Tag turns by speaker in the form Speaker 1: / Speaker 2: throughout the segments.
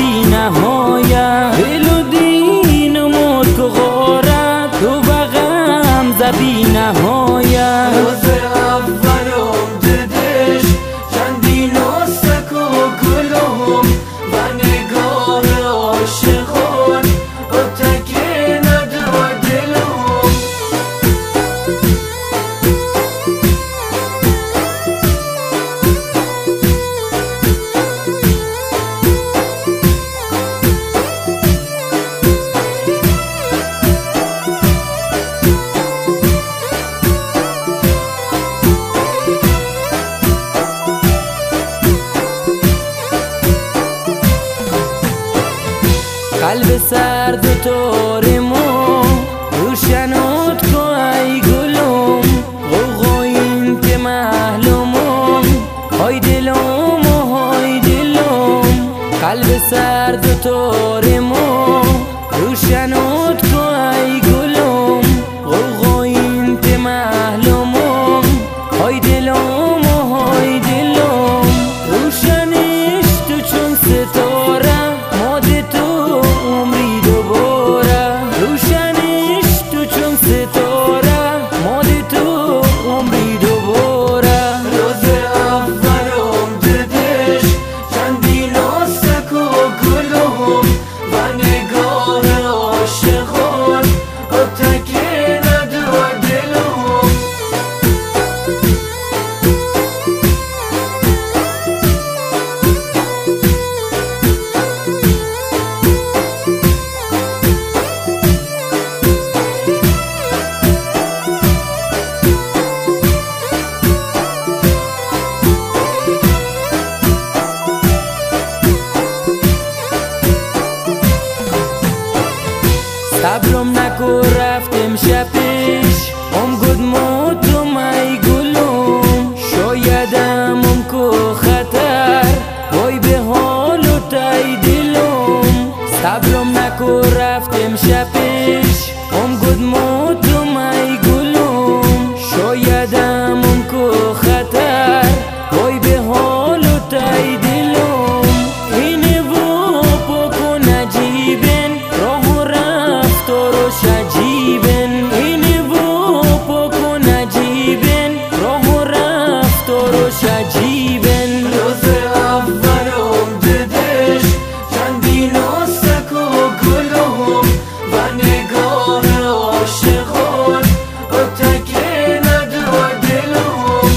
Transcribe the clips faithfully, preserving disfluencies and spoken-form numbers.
Speaker 1: بی نهایت، دل و دین و ملک و غارت، تو و غمزه بی نهایت.
Speaker 2: روز اولم دیدش چندین استک و گلم و نگاه عاشقان اتکی نداد دلم.
Speaker 1: قلب سرد و تارمو روشنات که ای گلم، غوغاییم که محلومم، های دلم و های دلم. قلب سرد و تارمو روشنات که ای گلم، غوغاییم که محلومم، های دلم و های دلم. روشنش تو چون ستاره ماده تو عمری دوباره، روشنش تو چون ستاره ماده تو عمری دوباره.
Speaker 2: روز اولم دیدش چندین استک و گلم و نگاه عاشقان اتکی نداد دلم.
Speaker 1: صبرم نکن رفتم شبش ام گدمو تو مای گلم، شایدم ام کو خطر وای به حال و تای دلم. صبرم نکن رفتم شبش ام گدمو تو مای گلم، شایدم ام کو خطر وای به حال و تای دلم. اینه و پاکو نجیبن راه رفتارش عجیبن، اینه و پاکو نجیبن راه رفتارش عجیبن.
Speaker 2: روز اولم دیدش چندین استک و گلم و نگاه عاشقان اتکی نداد دلم.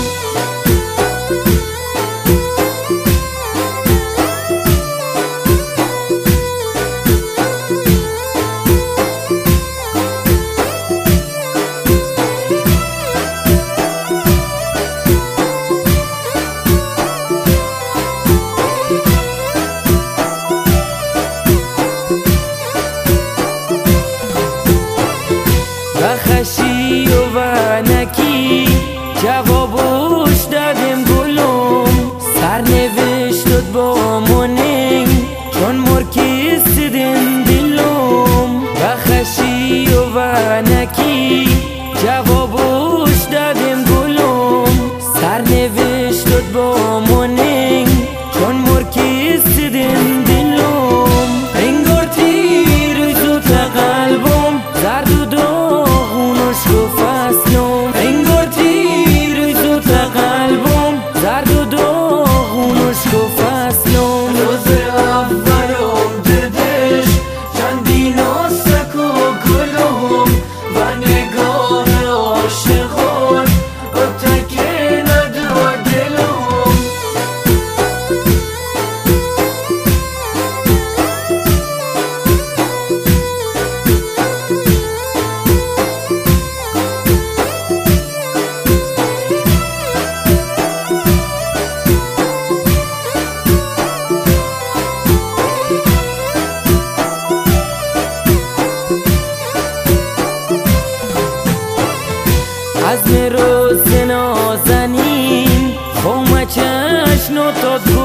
Speaker 1: بخشی و ونکی جوابش دادم گلم، سرنوشتت با منم چون مرکز دیدم دلم. بخشی و ونکی جوابش دادم گلم، سرنوشتت با منم چون مرکز دیدم دلم. انگار تیر زود قلبم زرد و داغونش رو فصلم، انگار تیر زود قلبم زرد و داغونش رو فصلم.
Speaker 2: روز اولم دیدش چندین استک و گلم و نگاه عاشقان اتکی نداد دلم.
Speaker 1: از روز نازنین خم چشم نوتات